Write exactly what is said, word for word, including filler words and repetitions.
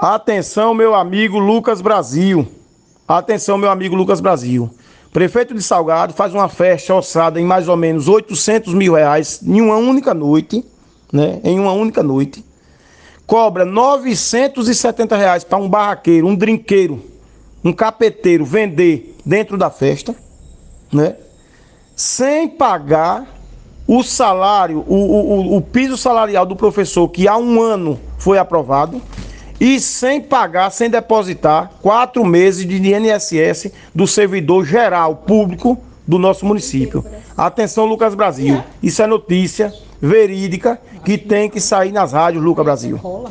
Atenção, meu amigo Lucas Brasil. Atenção, meu amigo Lucas Brasil. Prefeito de Salgado faz uma festa orçada em mais ou menos oitocentos mil reais em uma única noite, né? Em uma única noite. Cobra novecentos e setenta reais para um barraqueiro, um drinqueiro, um capeteiro vender dentro da festa, né? Sem pagar o salário, o, o, o piso salarial do professor que há um ano foi aprovado. E sem pagar, sem depositar, quatro meses de I N S S do servidor geral público do nosso município. Atenção, Lucas Brasil. Isso é notícia verídica que tem que sair nas rádios, Lucas Brasil.